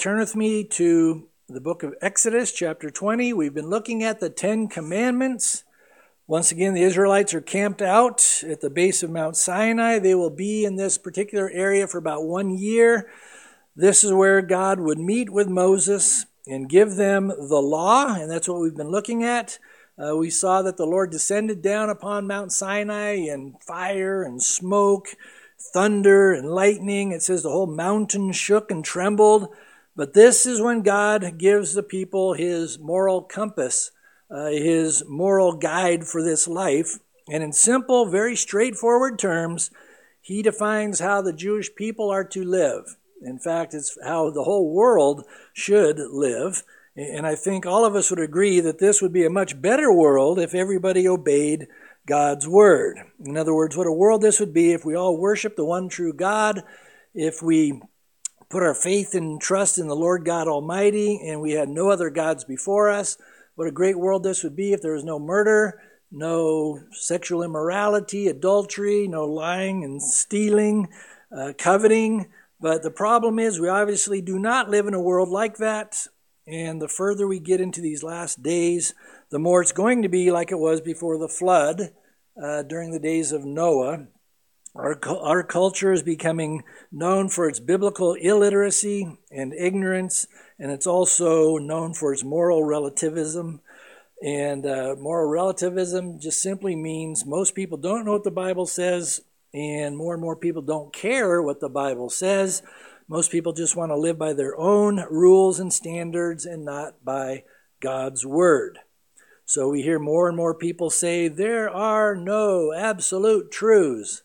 turn with me to the book of Exodus, chapter 20. We've been looking at the Ten Commandments. Once again, the Israelites are camped out at the base of Mount Sinai. They will be in this particular area for about 1 year. This is where God would meet with Moses and give them the law, and that's what we've been looking at. We saw that the Lord descended down upon Mount Sinai in fire and smoke, thunder and lightning. It says the whole mountain shook and trembled. But this is when God gives the people his moral compass, his moral guide for this life. And in simple, very straightforward terms, he defines how the Jewish people are to live. In fact, it's how the whole world should live. And I think all of us would agree that this would be a much better world if everybody obeyed God's word. In other words, what a world this would be if we all worship the one true God, if we put our faith and trust in the Lord God Almighty, and we had no other gods before us. What a great world this would be if there was no murder, no sexual immorality, adultery, no lying and stealing, coveting. But the problem is we obviously do not live in a world like that. And the further we get into these last days, the more it's going to be like it was before the flood during the days of Noah. Our culture is becoming known for its biblical illiteracy and ignorance, and it's also known for its moral relativism. And moral relativism just simply means most people don't know what the Bible says, and more people don't care what the Bible says. Most people just want to live by their own rules and standards and not by God's word. So we hear more and more people say, there are no absolute truths.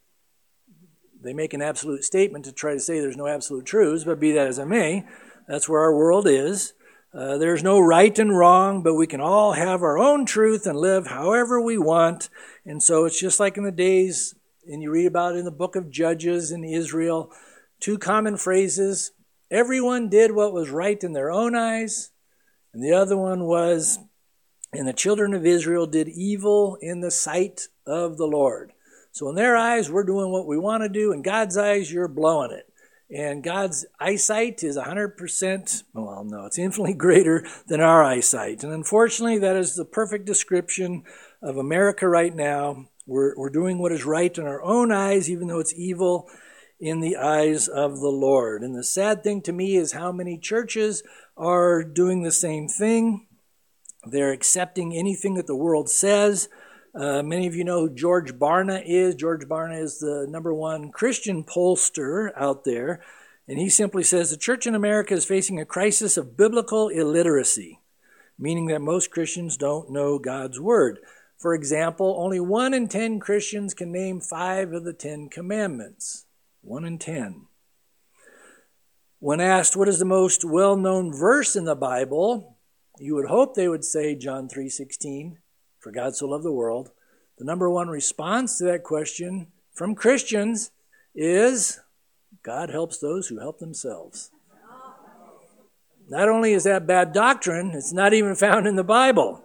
They make an absolute statement to try to say there's no absolute truths, but be that as it may, that's where our world is. There's no right and wrong, but we can all have our own truth and live however we want. And so it's just like in the days, and you read about it in the book of Judges in Israel, two common phrases. Everyone did what was right in their own eyes, and the other one was, and the children of Israel did evil in the sight of the Lord. So in their eyes, we're doing what we want to do. In God's eyes, you're blowing it. And God's eyesight is 100%, well, no, it's infinitely greater than our eyesight. And unfortunately, that is the perfect description of America right now. We're doing what is right in our own eyes, even though it's evil in the eyes of the Lord. And the sad thing to me is how many churches are doing the same thing. They're accepting anything that the world says. Many of you know who George Barna is. George Barna is the #1 Christian pollster out there. And he simply says the church in America is facing a crisis of biblical illiteracy, meaning that most Christians don't know God's word. For example, only 1 in 10 Christians can name 5 of the 10 commandments. 1 in 10. When asked what is the most well-known verse in the Bible, you would hope they would say John 3:16. For God so loved the world. The #1 response to that question from Christians is, God helps those who help themselves. Not only is that bad doctrine, it's not even found in the Bible.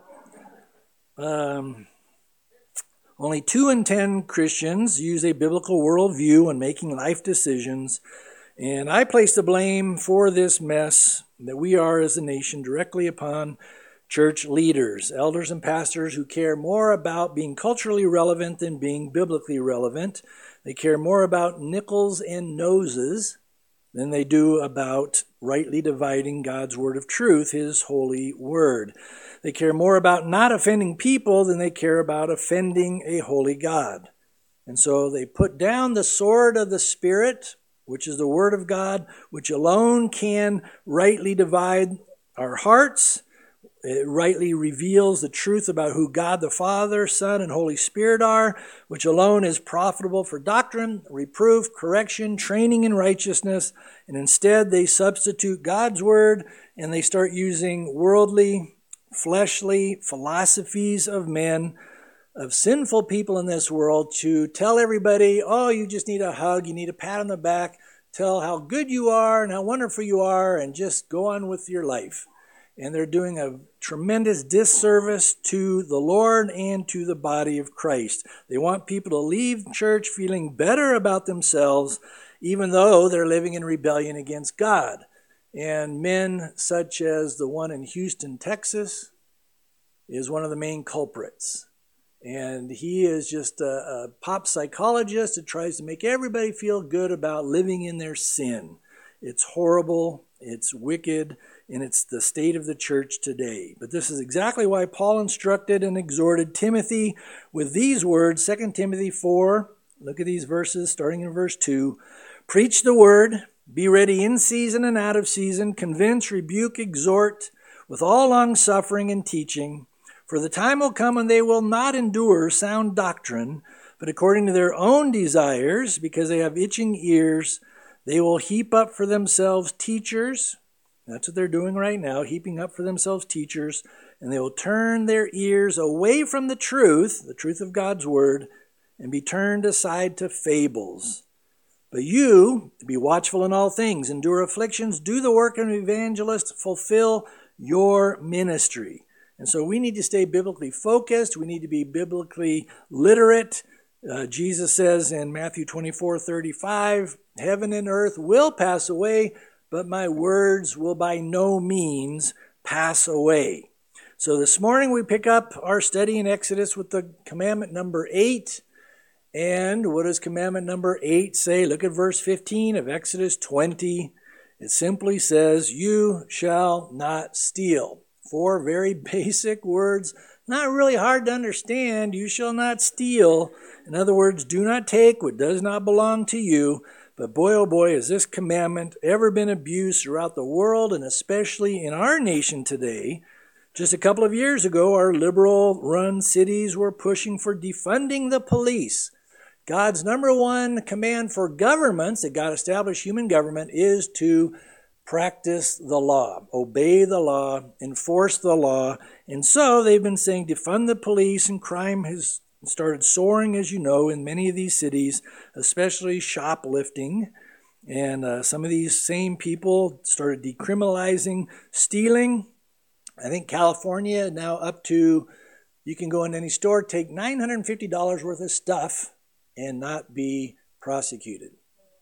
Only 2 in 10 Christians use a biblical worldview when making life decisions. And I place the blame for this mess that we are as a nation directly upon church leaders, elders and pastors who care more about being culturally relevant than being biblically relevant. They care more about nickels and noses than they do about rightly dividing God's word of truth, his holy word. They care more about not offending people than they care about offending a holy God. And so they put down the sword of the Spirit, which is the word of God, which alone can rightly divide our hearts. It rightly reveals the truth about who God the Father, Son, and Holy Spirit are, which alone is profitable for doctrine, reproof, correction, training in righteousness. And instead, they substitute God's word and they start using worldly, fleshly philosophies of men, of sinful people in this world to tell everybody, oh, you just need a hug, you need a pat on the back, tell how good you are and how wonderful you are, and just go on with your life. And they're doing a tremendous disservice to the Lord and to the body of Christ. They want people to leave church feeling better about themselves, even though they're living in rebellion against God. And men such as the one in Houston, Texas, is one of the main culprits. And he is just a pop psychologist that tries to make everybody feel good about living in their sin. It's horrible, it's wicked, and it's the state of the church today. But this is exactly why Paul instructed and exhorted Timothy with these words, 2 Timothy 4. Look at these verses, starting in verse 2. Preach the word, be ready in season and out of season, convince, rebuke, exhort, with all longsuffering and teaching. For the time will come when they will not endure sound doctrine, but according to their own desires, because they have itching ears, they will heap up for themselves teachers. That's what they're doing right now, heaping up for themselves teachers, and they will turn their ears away from the truth of God's word, and be turned aside to fables. But you, be watchful in all things, endure afflictions, do the work of an evangelist, fulfill your ministry. And so we need to stay biblically focused. We need to be biblically literate. Jesus says in Matthew 24:35, heaven and earth will pass away, but my words will by no means pass away. So this morning we pick up our study in Exodus with the commandment number 8. And what does commandment number 8 say? Look at verse 15 of Exodus 20. It simply says, you shall not steal. 4 very basic words, not really hard to understand. You shall not steal. In other words, do not take what does not belong to you. But boy, oh boy, has this commandment ever been abused throughout the world, and especially in our nation today. Just a couple of years ago, our liberal-run cities were pushing for defunding the police. God's number one command for governments, that God established human government, is to practice the law, obey the law, enforce the law. And so they've been saying defund the police, and crime has started soaring, as you know, in many of these cities, especially shoplifting. And some of these same people started decriminalizing stealing. I think California now up to, you can go in any store, take $950 worth of stuff and not be prosecuted.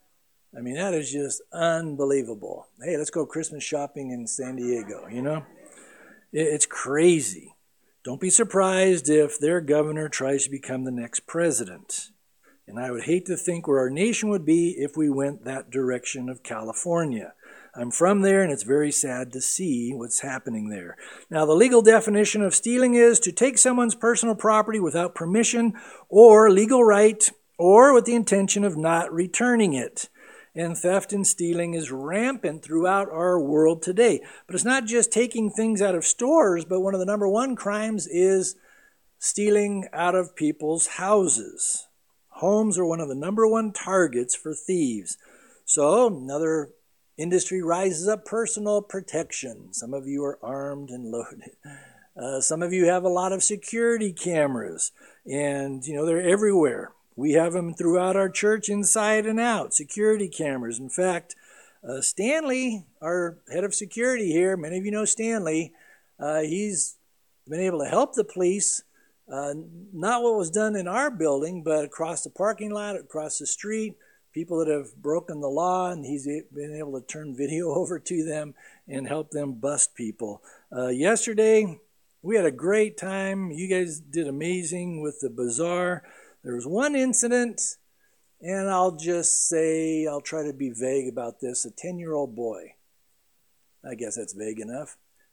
I mean, that is just unbelievable. Hey, let's go Christmas shopping in San Diego, you know? It's crazy. Don't be surprised if their governor tries to become the next president. And I would hate to think where our nation would be if we went that direction of California. I'm from there, and it's very sad to see what's happening there. Now, the legal definition of stealing is to take someone's personal property without permission or legal right, or with the intention of not returning it. And theft and stealing is rampant throughout our world today. But it's not just taking things out of stores, but one of the number one crimes is stealing out of people's houses. Homes are one of the number one targets for thieves. So another industry rises up, personal protection. Some of you are armed and loaded. Some of you have a lot of security cameras, and they're everywhere. We have them throughout our church, inside and out, security cameras. In fact, Stanley, our head of security here, many of you know Stanley, he's been able to help the police, not what was done in our building, but across the parking lot, across the street, people that have broken the law, and he's been able to turn video over to them and help them bust people. Yesterday, we had a great time. You guys did amazing with the bazaar. There was one incident, and I'll just say, I'll try to be vague about this, a 10-year-old boy. I guess that's vague enough.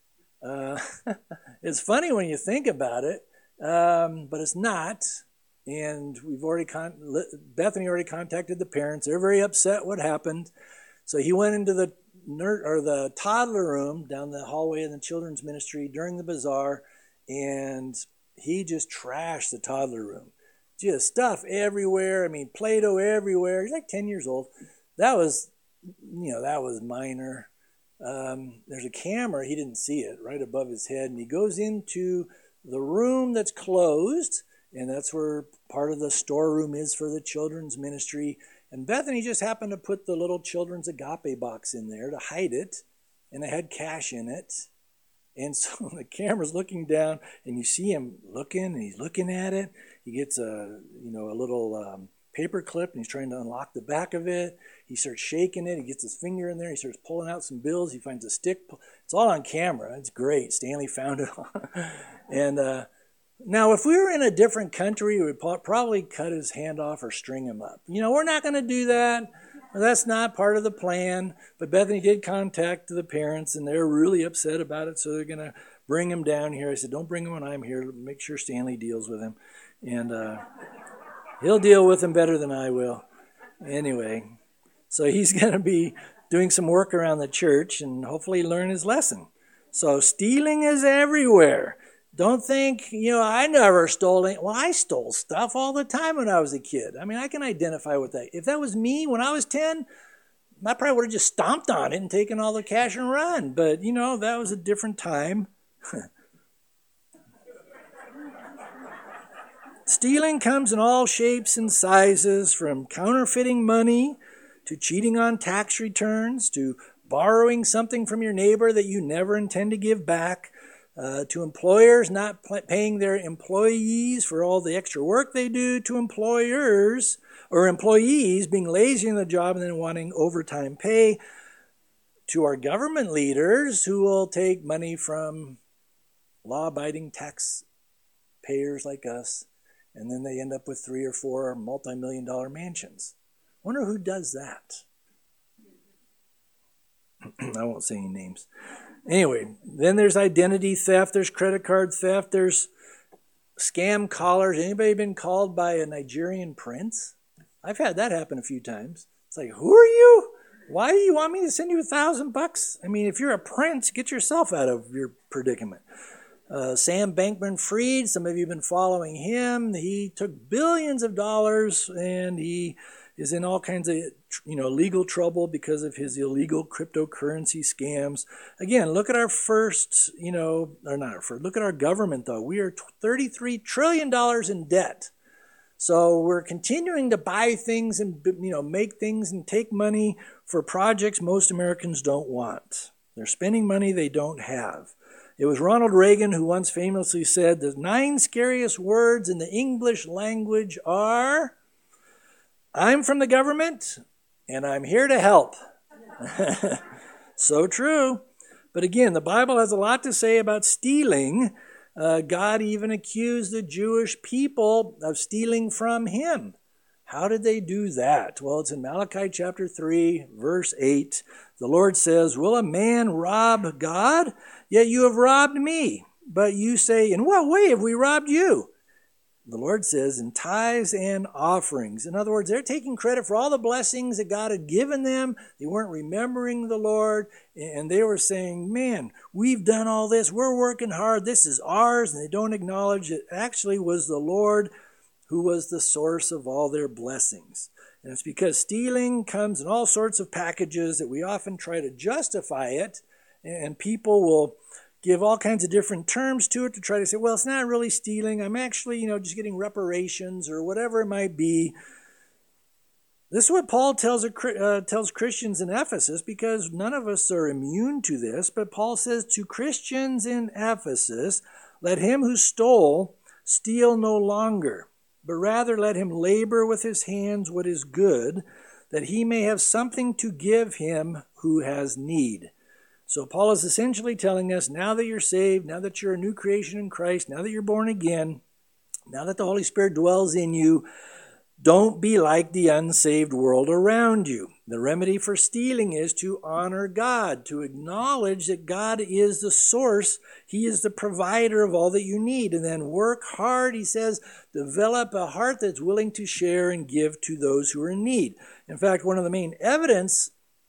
It's funny when you think about it, but it's not. And we've already Bethany already contacted the parents. They're very upset what happened. So he went into the toddler room down the hallway in the children's ministry during the bazaar, and he just trashed the toddler room. Just stuff everywhere. I mean, Play-Doh everywhere. He's like 10 years old. That was minor. There's a camera. He didn't see it right above his head, and he goes into the room that's closed, and that's where part of the storeroom is for the children's ministry. And Bethany just happened to put the little children's agape box in there to hide it, and it had cash in it. And so the camera's looking down, and you see him looking, and he's looking at it. He gets a little paper clip and he's trying to unlock the back of it. He starts shaking it. He gets his finger in there. He starts pulling out some bills. He finds a stick. It's all on camera. It's great. Stanley found it all. And now, if we were in a different country, we would probably cut his hand off or string him up. We're not going to do that. That's not part of the plan. But Bethany did contact the parents, and they're really upset about it, so they're going to bring him down here. I said, don't bring him when I'm here. Make sure Stanley deals with him. And he'll deal with him better than I will. Anyway, so he's going to be doing some work around the church and hopefully learn his lesson. So stealing is everywhere. Don't think, I never stole any. Well, I stole stuff all the time when I was a kid. I mean, I can identify with that. If that was me when I was 10, I probably would have just stomped on it and taken all the cash and run. But, that was a different time. Stealing comes in all shapes and sizes, from counterfeiting money to cheating on tax returns to borrowing something from your neighbor that you never intend to give back, to employers not paying their employees for all the extra work they do, to employers or employees being lazy in the job and then wanting overtime pay, to our government leaders who will take money from law-abiding taxpayers like us, and then they end up with 3 or 4 multi-million-dollar mansions. Wonder who does that. I won't say any names. Anyway, then there's identity theft, there's credit card theft, there's scam callers. Anybody been called by a Nigerian prince? I've had that happen a few times. It's like, who are you? Why do you want me to send you $1,000? I mean, if you're a prince, get yourself out of your predicament. Sam Bankman-Fried, some of you have been following him. He took billions of dollars, and he is in all kinds of legal trouble because of his illegal cryptocurrency scams. Again, look at our look at our government, though. We are $33 trillion in debt. So we're continuing to buy things and make things and take money for projects most Americans don't want. They're spending money they don't have. It was Ronald Reagan who once famously said, the 9 scariest words in the English language are, I'm from the government, and I'm here to help. So true. But again, the Bible has a lot to say about stealing. God even accused the Jewish people of stealing from him. How did they do that? Well, it's in Malachi chapter 3, verse 8. The Lord says, will a man rob God? Yet you have robbed me. But you say, in what way have we robbed you? The Lord says, in tithes and offerings. In other words, they're taking credit for all the blessings that God had given them. They weren't remembering the Lord. And they were saying, man, we've done all this. We're working hard. This is ours. And they don't acknowledge it actually was the Lord who was the source of all their blessings. And it's because stealing comes in all sorts of packages that we often try to justify it. And people will give all kinds of different terms to it to try to say, well, it's not really stealing. I'm actually, just getting reparations or whatever it might be. This is what Paul tells Christians in Ephesus, because none of us are immune to this. But Paul says to Christians in Ephesus, let him who stole steal no longer, but rather let him labor with his hands what is good, that he may have something to give him who has need. So Paul is essentially telling us, now that you're saved, now that you're a new creation in Christ, now that you're born again, now that the Holy Spirit dwells in you, don't be like the unsaved world around you. The remedy for stealing is to honor God, to acknowledge that God is the source. He is the provider of all that you need. And then work hard, he says, develop a heart that's willing to share and give to those who are in need. In fact, one of the main evidences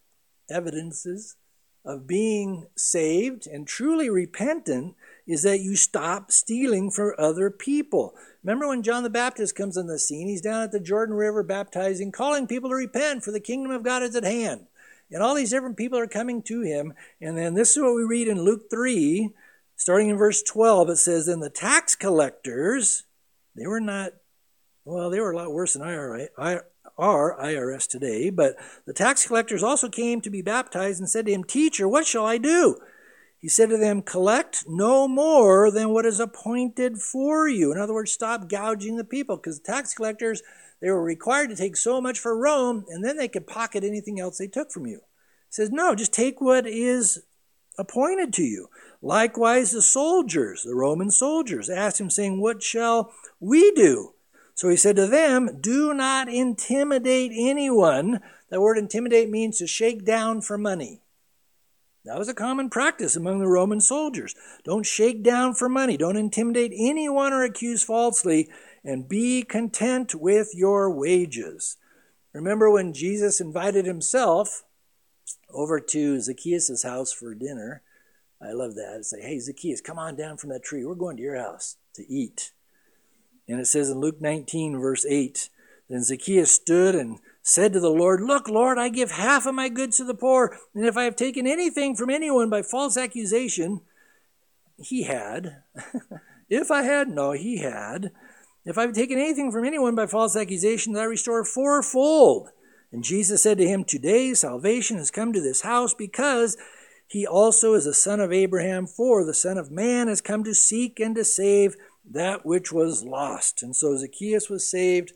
of being saved and truly repentant is that you stop stealing from other people. Remember when John the Baptist comes on the scene? He's down at the Jordan River baptizing, calling people to repent, for the kingdom of God is at hand. And all these different people are coming to him. And then this is what we read in Luke 3, starting in verse 12. It says, then the tax collectors, they were a lot worse than our IRS today, but the tax collectors also came to be baptized and said to him, teacher, what shall I do? He said to them, collect no more than what is appointed for you. In other words, stop gouging the people, because the tax collectors, they were required to take so much for Rome, and then they could pocket anything else they took from you. He says, no, just take what is appointed to you. Likewise, the soldiers, the Roman soldiers, asked him, saying, what shall we do? So he said to them, do not intimidate anyone. That word intimidate means to shake down for money. That was a common practice among the Roman soldiers. Don't shake down for money. Don't intimidate anyone or accuse falsely, and be content with your wages. Remember when Jesus invited himself over to Zacchaeus' house for dinner? I love that. It's like, hey, Zacchaeus, come on down from that tree. We're going to your house to eat. And it says in Luke 19, verse 8, then Zacchaeus stood and said to the Lord, look, Lord, I give half of my goods to the poor, and if I have taken anything from anyone by false accusation, he had. If I had, no, he had. If I've taken anything from anyone by false accusation, I restore fourfold. And Jesus said to him, today salvation has come to this house, because he also is a son of Abraham, for the Son of Man has come to seek and to save that which was lost. And so Zacchaeus was saved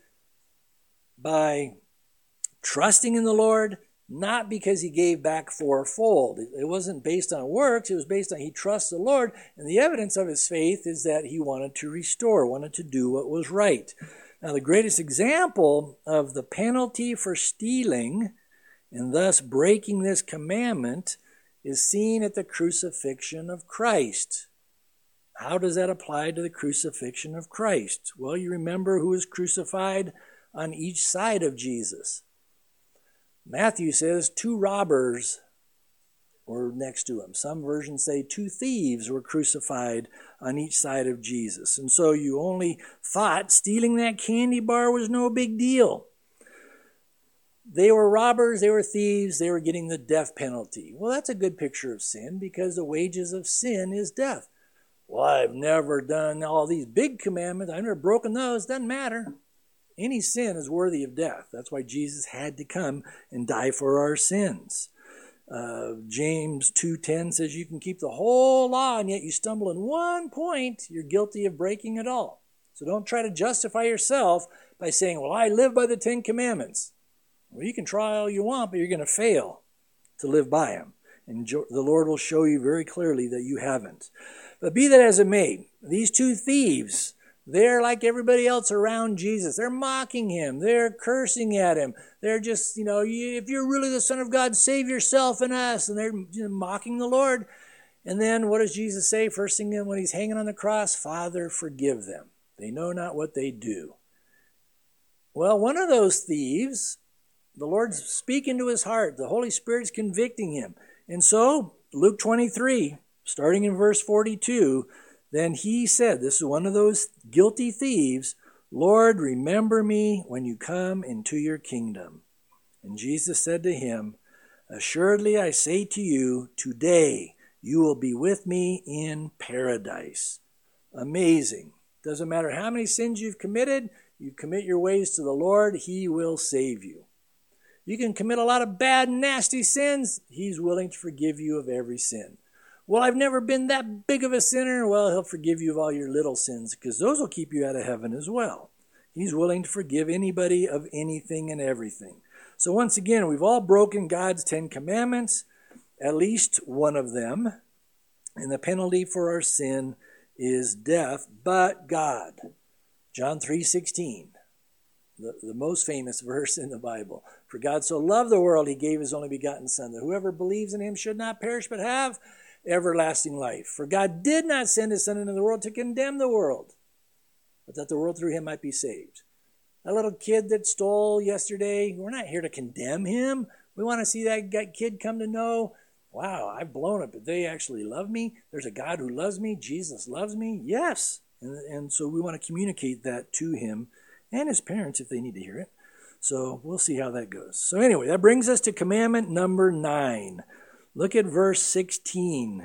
by trusting in the Lord, not because he gave back fourfold. It wasn't based on works. It was based on he trusts the Lord. And the evidence of his faith is that he wanted to restore, wanted to do what was right. Now, the greatest example of the penalty for stealing and thus breaking this commandment is seen at the crucifixion of Christ. How does that apply to the crucifixion of Christ? Well, you remember who was crucified on each side of Jesus. Matthew says 2 robbers were next to him. Some versions say 2 thieves were crucified on each side of Jesus. And so you only thought stealing that candy bar was no big deal. They were robbers, they were thieves, they were getting the death penalty. Well, that's a good picture of sin, because the wages of sin is death. Well, I've never done all these big commandments. I've never broken those. Doesn't matter. Any sin is worthy of death. That's why Jesus had to come and die for our sins. James 2:10 says you can keep the whole law, and yet you stumble in one point, you're guilty of breaking it all. So don't try to justify yourself by saying, well, I live by the 10 commandments. Well, you can try all you want, but you're going to fail to live by them. And the Lord will show you very clearly that you haven't. But be that as it may, these 2 thieves, they're like everybody else around Jesus. They're mocking him. They're cursing at him. They're just, if you're really the Son of God, save yourself and us. And they're mocking the Lord. And then what does Jesus say? First thing when he's hanging on the cross, Father, forgive them. They know not what they do. Well, one of those thieves, the Lord's speaking to his heart. The Holy Spirit's convicting him. And so, Luke 23, starting in verse 42, then he said, this is one of those guilty thieves, Lord, remember me when you come into your kingdom. And Jesus said to him, assuredly I say to you, today you will be with me in paradise. Amazing. Doesn't matter how many sins you've committed, you commit your ways to the Lord, he will save you. You can commit a lot of bad, nasty sins, he's willing to forgive you of every sin. Well, I've never been that big of a sinner. Well, he'll forgive you of all your little sins, because those will keep you out of heaven as well. He's willing to forgive anybody of anything and everything. So once again, we've all broken God's 10 commandments, at least one of them. And the penalty for our sin is death, but God. John 3:16, the most famous verse in the Bible. For God so loved the world, he gave his only begotten Son, that whoever believes in him should not perish but have everlasting life. For God did not send his Son into the world to condemn the world, but that the world through him might be saved. That little kid that stole yesterday, we're not here to condemn him. We want to see that kid come to know, wow, I've blown it, but they actually love me. There's a God who loves me. Jesus loves me. Yes. And so we want to communicate that to him and his parents if they need to hear it. So we'll see how that goes. So anyway, that brings us to commandment number 9. Look at verse 16.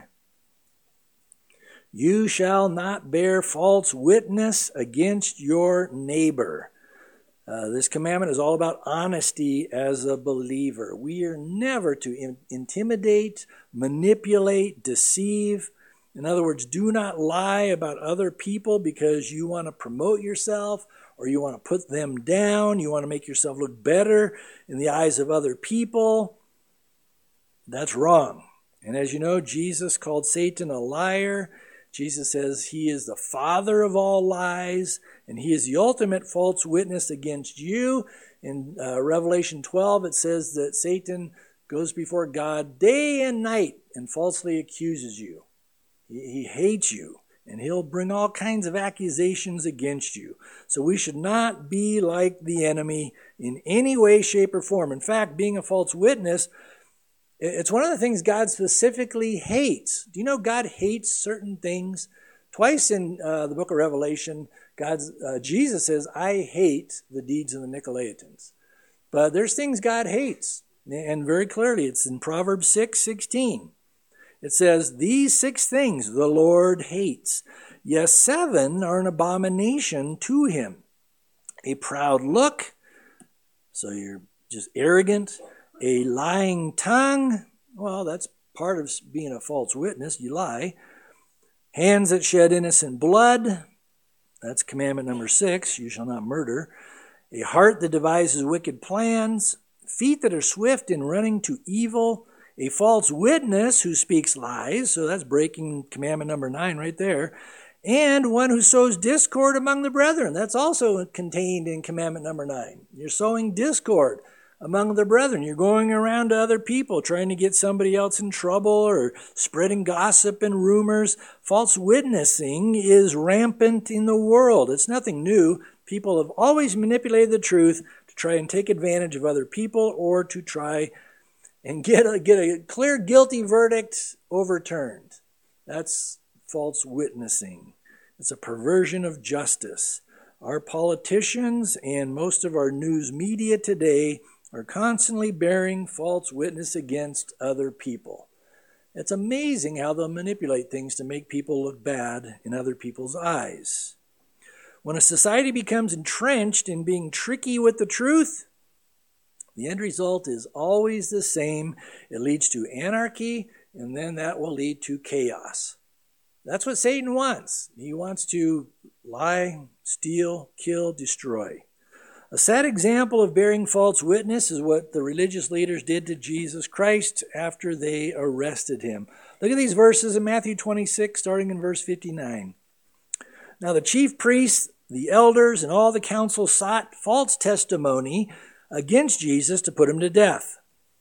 You shall not bear false witness against your neighbor. This commandment is all about honesty as a believer. We are never to intimidate, manipulate, deceive In other words, do not lie about other people because you want to promote yourself or you want to put them down. You want to make yourself look better in the eyes of other people. That's wrong. And as you know, Jesus called Satan a liar. Jesus says he is the father of all lies, and he is the ultimate false witness against you. In Revelation 12, it says that Satan goes before God day and night and falsely accuses you. He hates you, and he'll bring all kinds of accusations against you. So we should not be like the enemy in any way, shape, or form. In fact, being a false witness, it's one of the things God specifically hates. Do you know God hates certain things? Twice in the book of Revelation, Jesus says, I hate the deeds of the Nicolaitans. But there's things God hates. And very clearly, it's in Proverbs 6:16. It says, these 6 things the Lord hates. Yes, 7 are an abomination to him. A proud look, so you're just arrogant. A lying tongue, well, that's part of being a false witness, you lie. Hands that shed innocent blood, that's commandment number 6, you shall not murder. A heart that devises wicked plans. Feet that are swift in running to evil. A false witness who speaks lies, so that's breaking commandment number 9 right there. And one who sows discord among the brethren, that's also contained in commandment number 9. You're sowing discord among the brethren. You're going around to other people trying to get somebody else in trouble or spreading gossip and rumors. False witnessing is rampant in the world. It's nothing new. People have always manipulated the truth to try and take advantage of other people or to try and get a clear guilty verdict overturned. That's false witnessing. It's a perversion of justice. Our politicians and most of our news media today are constantly bearing false witness against other people. It's amazing how they'll manipulate things to make people look bad in other people's eyes. When a society becomes entrenched in being tricky with the truth, the end result is always the same. It leads to anarchy, and then that will lead to chaos. That's what Satan wants. He wants to lie, steal, kill, destroy. A sad example of bearing false witness is what the religious leaders did to Jesus Christ after they arrested him. Look at these verses in Matthew 26, starting in verse 59. Now the chief priests, the elders, and all the council sought false testimony against Jesus to put him to death,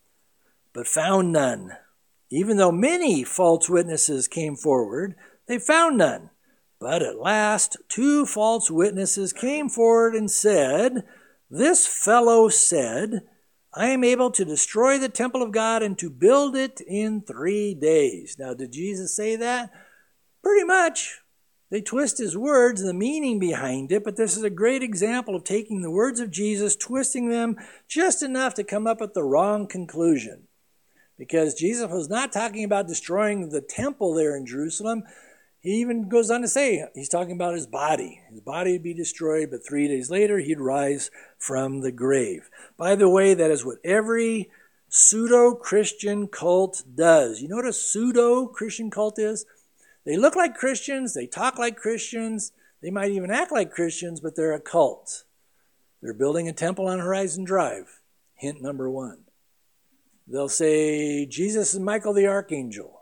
but found none. Even though many false witnesses came forward, they found none. But at last 2 false witnesses came forward and said, this fellow said, I am able to destroy the temple of God and to build it in 3 days. Now, did Jesus say that? Pretty much. They twist his words and the meaning behind it, but this is a great example of taking the words of Jesus, twisting them just enough to come up with the wrong conclusion. Because Jesus was not talking about destroying the temple there in Jerusalem. He even goes on to say, he's talking about his body. His body would be destroyed, but 3 days later he'd rise from the grave. By the way, that is what every pseudo-Christian cult does. You know what a pseudo-Christian cult is? They look like Christians, they talk like Christians, they might even act like Christians, but they're a cult. They're building a temple on Horizon Drive. Hint number 1. They'll say, Jesus is Michael the Archangel,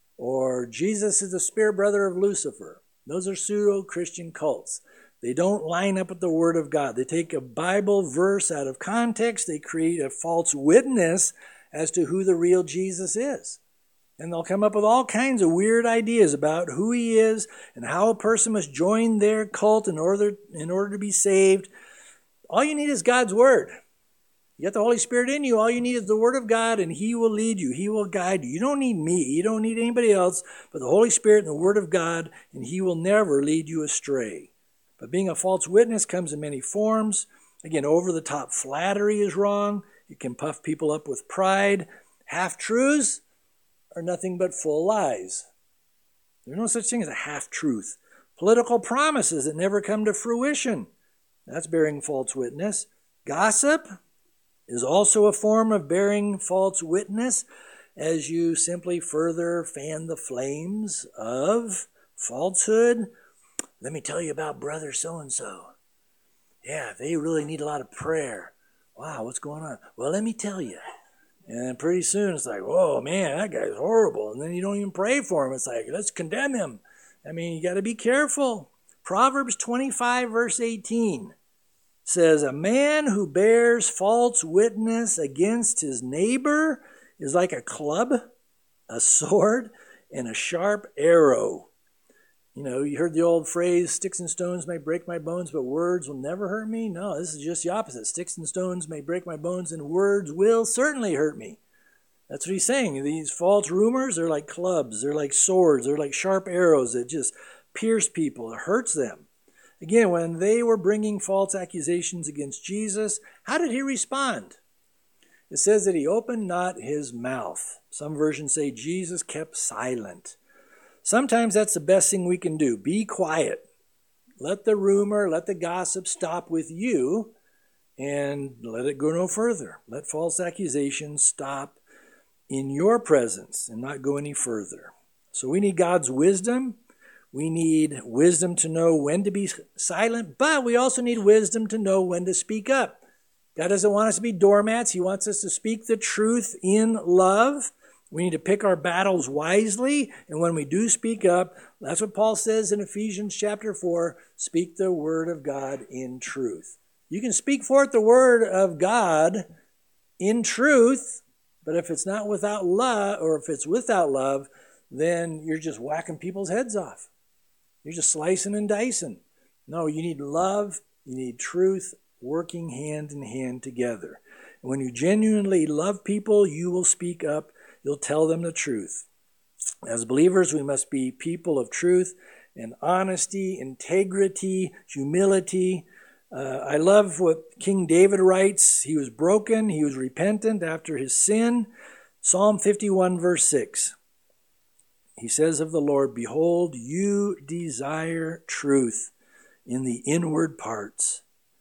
or Jesus is the spirit brother of Lucifer. Those are pseudo-Christian cults. They don't line up with the Word of God. They take a Bible verse out of context. They create a false witness as to who the real Jesus is. And they'll come up with all kinds of weird ideas about who he is and how a person must join their cult in order to be saved. All you need is God's Word. You got the Holy Spirit in you. All you need is the Word of God, and he will lead you. He will guide you. You don't need me. You don't need anybody else but the Holy Spirit and the Word of God, and he will never lead you astray. But being a false witness comes in many forms. Again, over-the-top flattery is wrong. It can puff people up with pride. Half-truths are nothing but full lies. There's no such thing as a half-truth. Political promises that never come to fruition. That's bearing false witness. Gossip is also a form of bearing false witness. as you simply further fan the flames of falsehood. Let me tell you about brother so-and-so. Yeah, they really need a lot of prayer. Wow, what's going on? Well, let me tell you. And pretty soon it's like, whoa, man, that guy's horrible. And then you don't even pray for him. It's like, let's condemn him. I mean, you got to be careful. Proverbs 25, verse 18 says, a man who bears false witness against his neighbor is like a club, a sword, and a sharp arrow. You know, you heard the old phrase, sticks and stones may break my bones, but words will never hurt me. No, this is just the opposite. Sticks and stones may break my bones, and words will certainly hurt me. That's what he's saying. These false rumors are like clubs. They're like swords. They're like sharp arrows that just pierce people. It hurts them. Again, when they were bringing false accusations against Jesus, how did he respond? It says that he opened not his mouth. Some versions say Jesus kept silent. Sometimes that's the best thing we can do. Be quiet. Let the rumor, let the gossip stop with you, and let it go no further. Let false accusations stop in your presence and not go any further. So we need God's wisdom. We need wisdom to know when to be silent, but we also need wisdom to know when to speak up. God doesn't want us to be doormats. He wants us to speak the truth in love. We need to pick our battles wisely, and when we do speak up, that's what Paul says in Ephesians chapter 4, speak the word of God in truth. You can speak forth the word of God in truth, but if it's not without love, or if it's without love, then you're just whacking people's heads off. You're just slicing and dicing. No, you need love, you need truth, working hand in hand together. And when you genuinely love people, you will speak up. You'll tell them the truth. As believers, we must be people of truth and honesty, integrity, humility. I love what King David writes. He was broken. He was repentant after his sin. Psalm 51, verse 6. He says of the Lord, behold, you desire truth in the inward parts,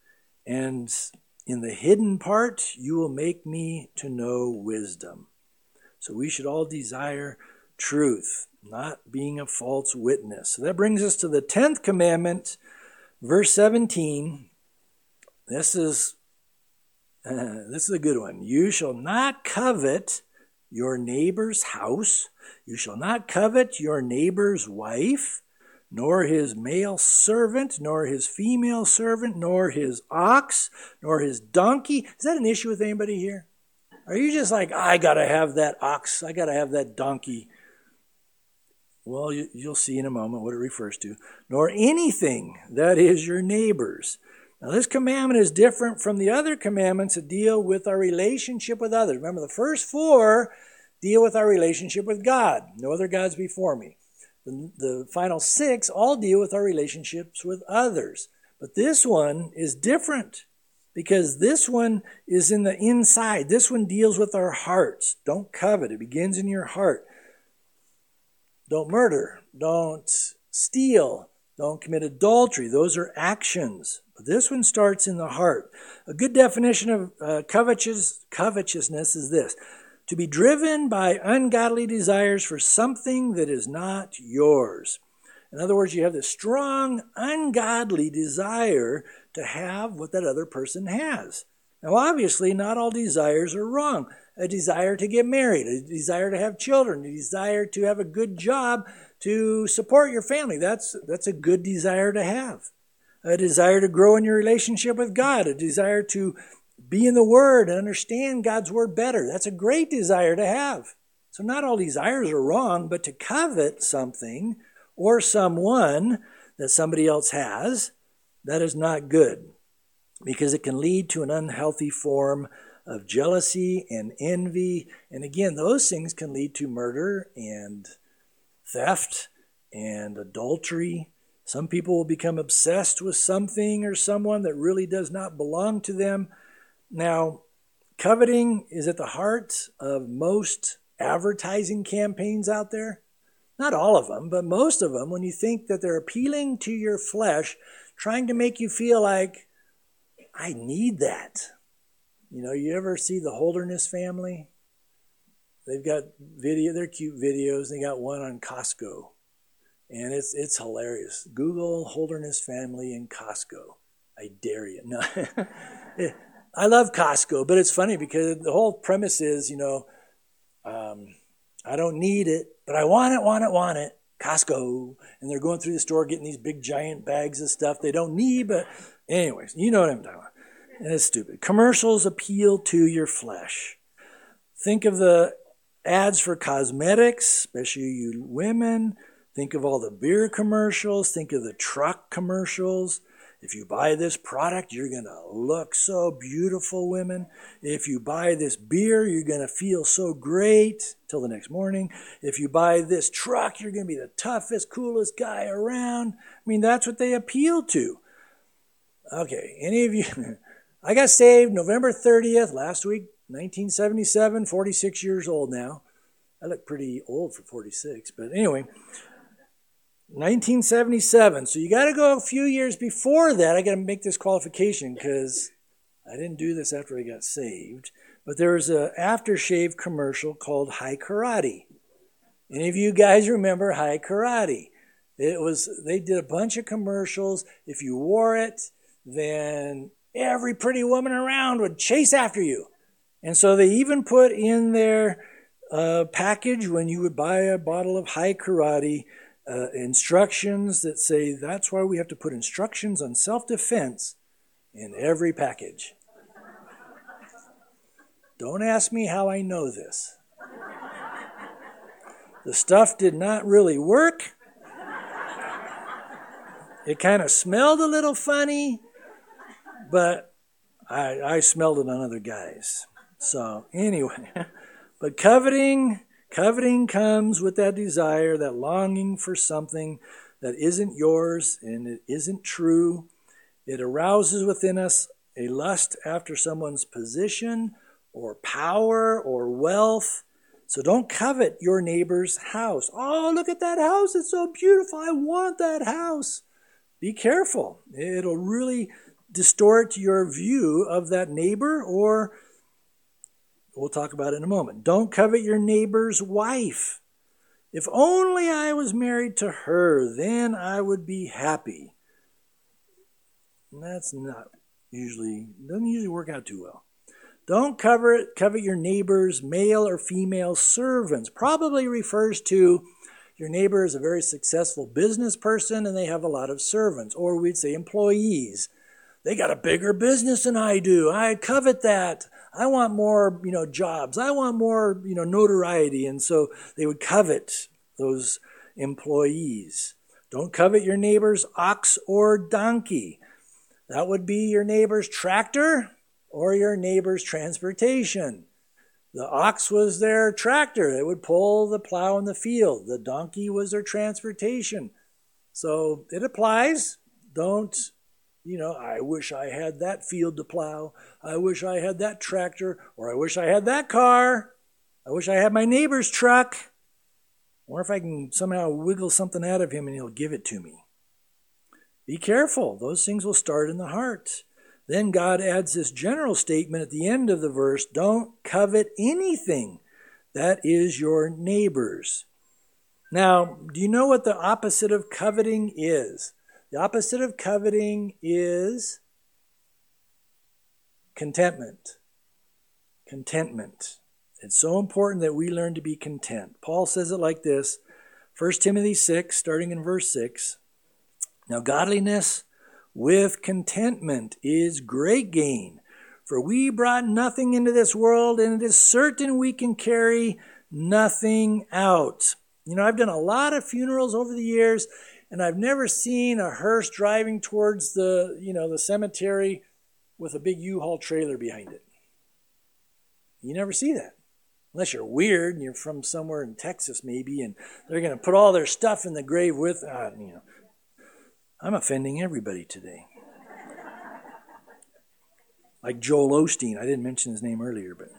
and in the hidden part you will make me to know wisdom. So we should all desire truth, not being a false witness. So that brings us to the 10th commandment, verse 17. This is a good one. You shall not covet your neighbor's house. You shall not covet your neighbor's wife, nor his male servant, nor his female servant, nor his ox, nor his donkey. Is that an issue with anybody here? Are you just like, I got to have that ox, I got to have that donkey? Well, you'll see in a moment what it refers to. Nor anything that is your neighbor's. Now, this commandment is different from the other commandments that deal with our relationship with others. Remember, the first 4 deal with our relationship with God. No other gods before me. The final 6 all deal with our relationships with others. But this one is different, because this one is in the inside. This one deals with our hearts. Don't covet. It begins in your heart. Don't murder. Don't steal. Don't commit adultery. Those are actions. But this one starts in the heart. A good definition of covetousness is this: to be driven by ungodly desires for something that is not yours. In other words, you have this strong, ungodly desire to have what that other person has. Now, obviously, not all desires are wrong. A desire to get married, a desire to have children, a desire to have a good job to support your family. That's a good desire to have. A desire to grow in your relationship with God, a desire to be in the Word and understand God's Word better. That's a great desire to have. So not all desires are wrong, but to covet something or someone that somebody else has, that is not good, because it can lead to an unhealthy form of jealousy and envy. And again, those things can lead to murder and theft and adultery. Some people will become obsessed with something or someone that really does not belong to them. Now, coveting is at the heart of most advertising campaigns out there. Not all of them, but most of them, when you think that they're appealing to your flesh, trying to make you feel like, I need that. You know, you ever see the Holderness Family? they've got they're cute videos. They got one on Costco. And it's hilarious. Google Holderness family in Costco. I dare you. No. I love Costco, but it's funny because the whole premise is, I don't need it, but I want it. Costco. And they're going through the store getting these big giant bags of stuff they don't need, but anyways, you know what I'm talking about. And it's stupid. Commercials appeal to your flesh. Think of the ads for cosmetics, especially you women. Think of all the beer commercials. Think of the truck commercials. If you buy this product, you're going to look so beautiful, women. If you buy this beer, you're going to feel so great till the next morning. If you buy this truck, you're going to be the toughest, coolest guy around. I mean, that's what they appeal to. Okay, any of you? I got saved November 30th, last week, 1977, 46 years old now. I look pretty old for 46, but anyway. 1977. So you got to go a few years before that. I got to make this qualification because I didn't do this after I got saved. But there was an aftershave commercial called High Karate. Any of you guys remember High Karate? They did a bunch of commercials. If you wore it, then every pretty woman around would chase after you. And so they even put in their package when you would buy a bottle of High Karate, instructions that say that's why we have to put instructions on self-defense in every package. Don't ask me how I know this. The stuff did not really work. It kind of smelled a little funny, but I smelled it on other guys. So anyway, but coveting comes with that desire, that longing for something that isn't yours and it isn't true. It arouses within us a lust after someone's position or power or wealth. So don't covet your neighbor's house. Oh, look at that house. It's so beautiful. I want that house. Be careful. It'll really distort your view of that neighbor, or we'll talk about it in a moment. Don't covet your neighbor's wife. If only I was married to her, then I would be happy. And that's doesn't usually work out too well. Don't covet your neighbor's male or female servants. Probably refers to your neighbor is a very successful business person and they have a lot of servants, or we'd say employees. They got a bigger business than I do. I covet that. I want more, jobs. I want more, notoriety. And so they would covet those employees. Don't covet your neighbor's ox or donkey. That would be your neighbor's tractor or your neighbor's transportation. The ox was their tractor. They would pull the plow in the field. The donkey was their transportation. So it applies. Don't I wish I had that field to plow. I wish I had that tractor, or I wish I had that car. I wish I had my neighbor's truck. I wonder if I can somehow wiggle something out of him and he'll give it to me. Be careful. Those things will start in the heart. Then God adds this general statement at the end of the verse, don't covet anything that is your neighbor's. Now, do you know what the opposite of coveting is? The opposite of coveting is contentment. Contentment. It's so important that we learn to be content. Paul says it like this, 1 Timothy 6, starting in verse 6. Now, godliness with contentment is great gain, for we brought nothing into this world, and it is certain we can carry nothing out. I've done a lot of funerals over the years, and I've never seen a hearse driving towards the cemetery with a big U-Haul trailer behind it. You never see that. Unless you're weird and you're from somewhere in Texas maybe, and they're going to put all their stuff in the grave with, I'm offending everybody today. Like Joel Osteen. I didn't mention his name earlier, but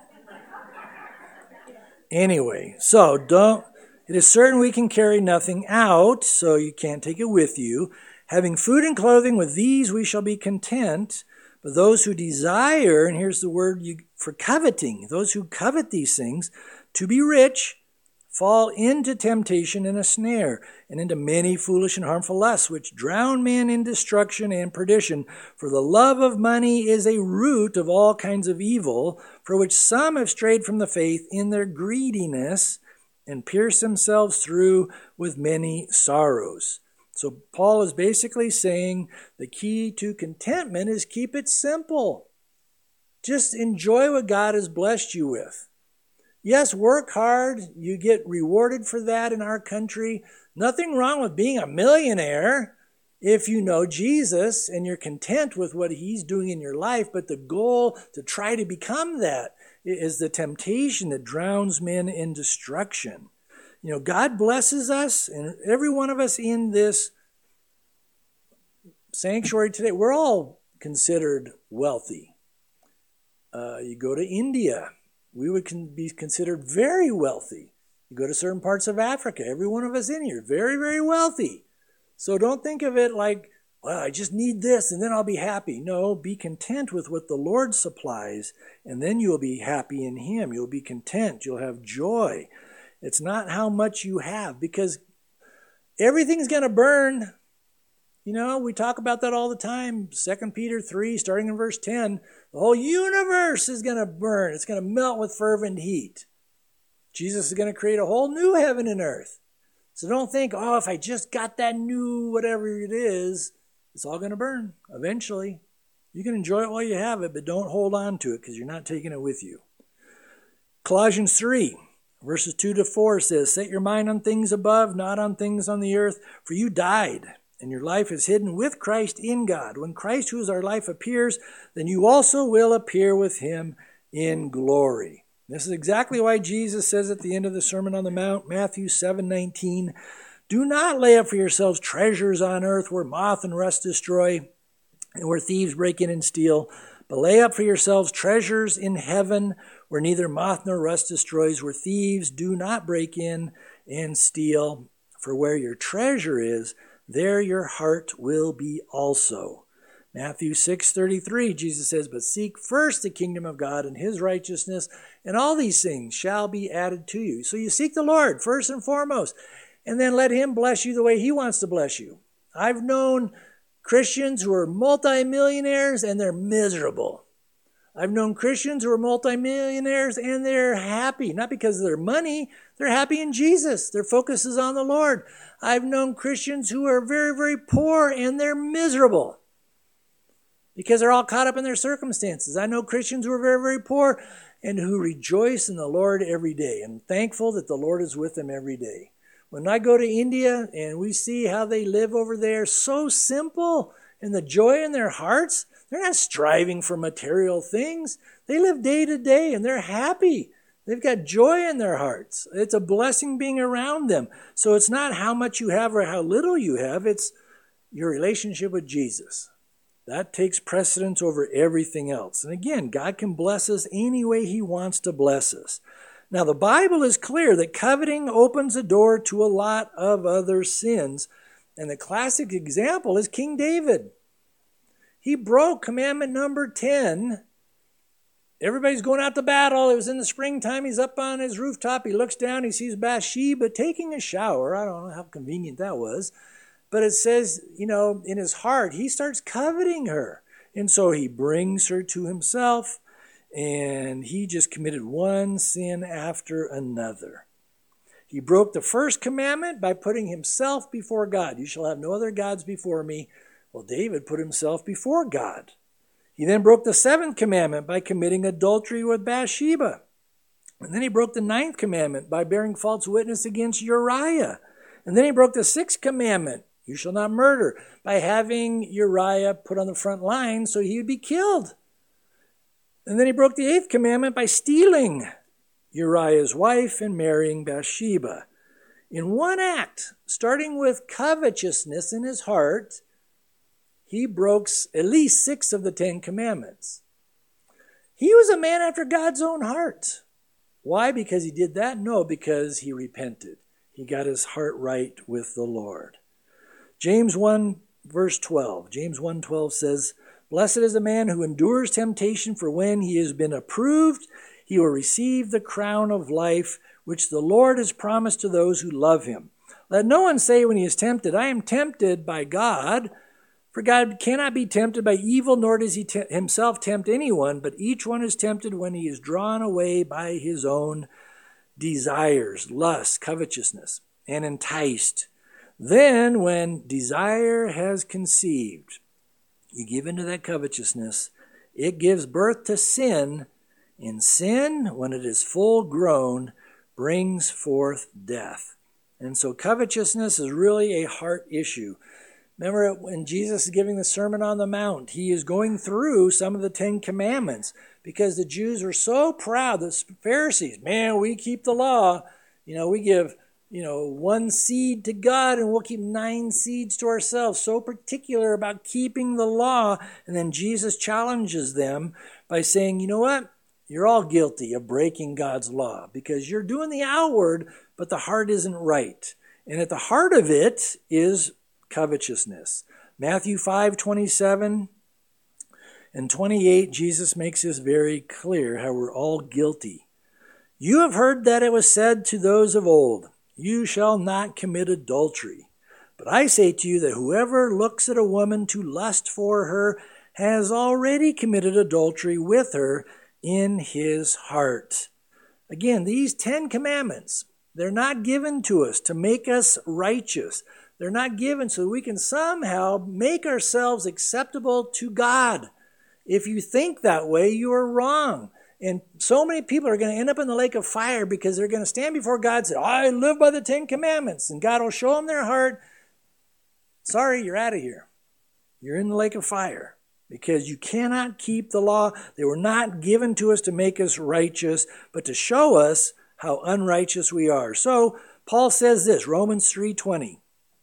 anyway, it is certain we can carry nothing out, so you can't take it with you. Having food and clothing, with these we shall be content. But those who desire, and here's the word for coveting, those who covet these things, to be rich, fall into temptation and a snare, and into many foolish and harmful lusts, which drown men in destruction and perdition. For the love of money is a root of all kinds of evil, for which some have strayed from the faith in their greediness, and pierced themselves through with many sorrows. So Paul is basically saying the key to contentment is keep it simple. Just enjoy what God has blessed you with. Yes, work hard. You get rewarded for that in our country. Nothing wrong with being a millionaire if you know Jesus and you're content with what he's doing in your life. But the goal to try to become that is the temptation that drowns men in destruction. You know, God blesses us, and every one of us in this sanctuary today, we're all considered wealthy. You go to India, we would be considered very wealthy. You go to certain parts of Africa, every one of us in here, very, very wealthy. So don't think of it like, well, I just need this and then I'll be happy. No, be content with what the Lord supplies, and then you'll be happy in him. You'll be content. You'll have joy. It's not how much you have, because everything's going to burn. You know, we talk about that all the time. 2 Peter 3, starting in verse 10, the whole universe is going to burn. It's going to melt with fervent heat. Jesus is going to create a whole new heaven and earth. So don't think, oh, if I just got that new whatever it is, it's all going to burn eventually. You can enjoy it while you have it, but don't hold on to it because you're not taking it with you. Colossians 3, verses 2 to 4 says, set your mind on things above, not on things on the earth, for you died, and your life is hidden with Christ in God. When Christ, who is our life, appears, then you also will appear with him in glory. This is exactly why Jesus says at the end of the Sermon on the Mount, Matthew 7:19, do not lay up for yourselves treasures on earth where moth and rust destroy and where thieves break in and steal, but lay up for yourselves treasures in heaven where neither moth nor rust destroys, where thieves do not break in and steal. For where your treasure is, there your heart will be also. Matthew 6:33, Jesus says, but seek first the kingdom of God and his righteousness, and all these things shall be added to you. So you seek the Lord first and foremost, and then let him bless you the way he wants to bless you. I've known Christians who are multimillionaires and they're miserable. I've known Christians who are multimillionaires and they're happy, not because of their money. They're happy in Jesus. Their focus is on the Lord. I've known Christians who are very, very poor and they're miserable because they're all caught up in their circumstances. I know Christians who are very, very poor and who rejoice in the Lord every day and thankful that the Lord is with them every day. When I go to India and we see how they live over there, so simple, and the joy in their hearts, they're not striving for material things. They live day to day and they're happy. They've got joy in their hearts. It's a blessing being around them. So it's not how much you have or how little you have. It's your relationship with Jesus. That takes precedence over everything else. And again, God can bless us any way he wants to bless us. Now, the Bible is clear that coveting opens the door to a lot of other sins. And the classic example is King David. He broke commandment number 10. Everybody's going out to battle. It was in the springtime. He's up on his rooftop. He looks down. He sees Bathsheba taking a shower. I don't know how convenient that was. But it says, in his heart, he starts coveting her. And so he brings her to himself. And he just committed one sin after another. He broke the first commandment by putting himself before God. You shall have no other gods before me. Well, David put himself before God. He then broke the seventh commandment by committing adultery with Bathsheba. And then he broke the ninth commandment by bearing false witness against Uriah. And then he broke the sixth commandment, you shall not murder, by having Uriah put on the front line so he would be killed. And then he broke the eighth commandment by stealing Uriah's wife and marrying Bathsheba. In one act, starting with covetousness in his heart, he broke at least 6 of the 10 commandments. He was a man after God's own heart. Why? Because he did that? No, because he repented. He got his heart right with the Lord. James 1, verse 12. James 1:12 says, blessed is the man who endures temptation, for when he has been approved, he will receive the crown of life which the Lord has promised to those who love him. Let no one say when he is tempted, I am tempted by God. For God cannot be tempted by evil, nor does he himself tempt anyone, but each one is tempted when he is drawn away by his own desires, lust, covetousness, and enticed. Then when desire has conceived, you give into that covetousness, it gives birth to sin, and sin, when it is full grown, brings forth death. And so covetousness is really a heart issue. Remember when Jesus is giving the Sermon on the Mount, he is going through some of the 10 Commandments because the Jews were so proud, the Pharisees, man, we keep the law. We give, 1 seed to God and we'll keep 9 seeds to ourselves. So particular about keeping the law. And then Jesus challenges them by saying, you know what? You're all guilty of breaking God's law because you're doing the outward, but the heart isn't right. And at the heart of it is covetousness. Matthew 5:27 and 28, Jesus makes this very clear how we're all guilty. You have heard that it was said to those of old, you shall not commit adultery. But I say to you that whoever looks at a woman to lust for her has already committed adultery with her in his heart. Again, these 10 commandments, they're not given to us to make us righteous. They're not given so we can somehow make ourselves acceptable to God. If you think that way, you are wrong. And so many people are going to end up in the lake of fire because they're going to stand before God and say, I live by the 10 Commandments. And God will show them their heart. Sorry, you're out of here. You're in the lake of fire because you cannot keep the law. They were not given to us to make us righteous, but to show us how unrighteous we are. So Paul says this, Romans 3:20.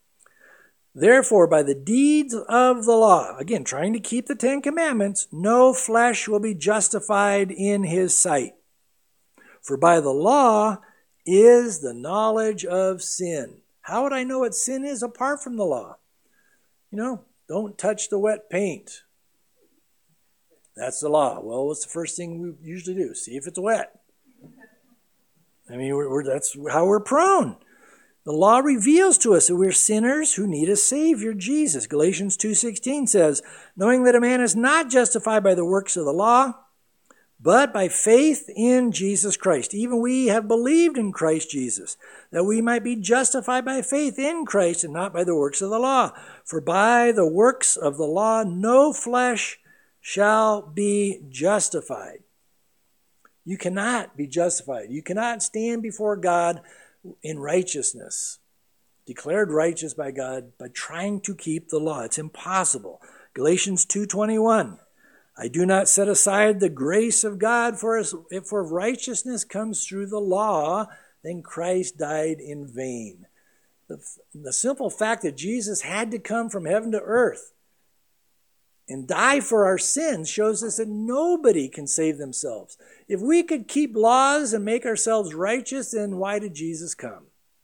Therefore, by the deeds of the law, again, trying to keep the 10 Commandments, no flesh will be justified in his sight. For by the law is the knowledge of sin. How would I know what sin is apart from the law? Don't touch the wet paint. That's the law. Well, what's the first thing we usually do? See if it's wet. That's how we're prone. The law reveals to us that we're sinners who need a Savior, Jesus. Galatians 2:16 says, knowing that a man is not justified by the works of the law, but by faith in Jesus Christ. Even we have believed in Christ Jesus, that we might be justified by faith in Christ and not by the works of the law. For by the works of the law no flesh shall be justified. You cannot be justified. You cannot stand before God in righteousness, declared righteous by God by trying to keep the law. It's impossible. Galatians 2:21. I do not set aside the grace of God, for if righteousness comes through the law, then Christ died in vain. The simple fact that Jesus had to come from heaven to earth and die for our sins shows us that nobody can save themselves. If we could keep laws and make ourselves righteous, then why did Jesus come?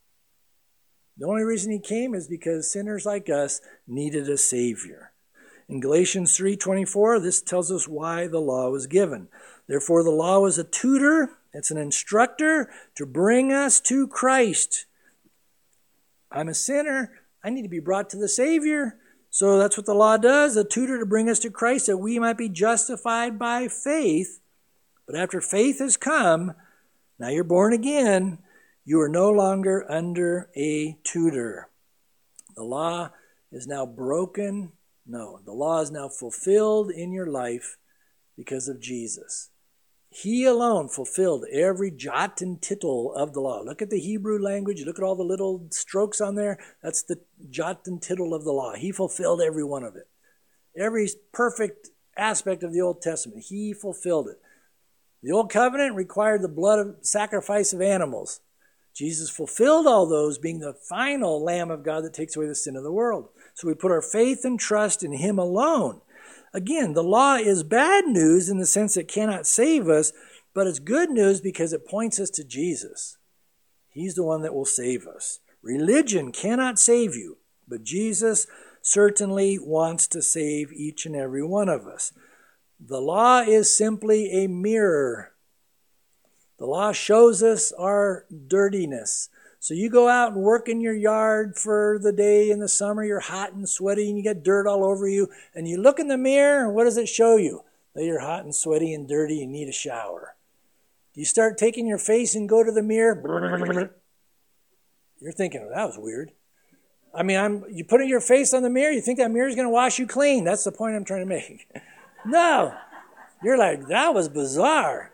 The only reason he came is because sinners like us needed a Savior. In Galatians 3:24, this tells us why the law was given. Therefore, the law was a tutor, it's an instructor to bring us to Christ. I'm a sinner, I need to be brought to the Savior. So that's what the law does, a tutor to bring us to Christ, that we might be justified by faith. But after faith has come, now you're born again, you are no longer under a tutor. The law is now broken. No, the law is now fulfilled in your life because of Jesus. He alone fulfilled every jot and tittle of the law. Look at the Hebrew language. Look at all the little strokes on there. That's the jot and tittle of the law. He fulfilled every one of it. Every perfect aspect of the Old Testament, he fulfilled it. The Old Covenant required the blood of sacrifice of animals. Jesus fulfilled all those, being the final Lamb of God that takes away the sin of the world. So we put our faith and trust in him alone. Again, the law is bad news in the sense it cannot save us, but it's good news because it points us to Jesus. He's the one that will save us. Religion cannot save you, but Jesus certainly wants to save each and every one of us. The law is simply a mirror. The law shows us our dirtiness. So you go out and work in your yard for the day in the summer, you're hot and sweaty and you get dirt all over you, and you look in the mirror, and what does it show you? That you're hot and sweaty and dirty and need a shower. You start taking your face and go to the mirror, you're thinking, oh, that was weird. I mean, you put your face on the mirror, you think that mirror is going to wash you clean. That's the point I'm trying to make. No. You're like, that was bizarre.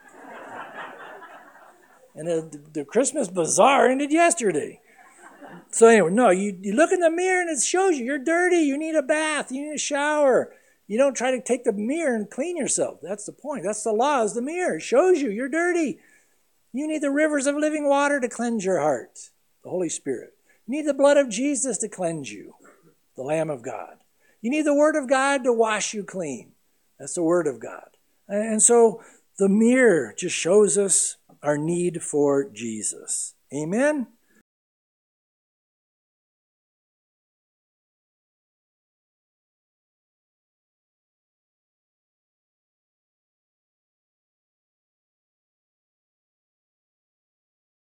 And the Christmas bazaar ended yesterday. So anyway, no, you look in the mirror and it shows you you're dirty. You need a bath. You need a shower. You don't try to take the mirror and clean yourself. That's the point. That's the law, is the mirror. It shows you you're dirty. You need the rivers of living water to cleanse your heart, the Holy Spirit. You need the blood of Jesus to cleanse you, the Lamb of God. You need the Word of God to wash you clean. That's the Word of God. And so the mirror just shows us our need for Jesus. Amen?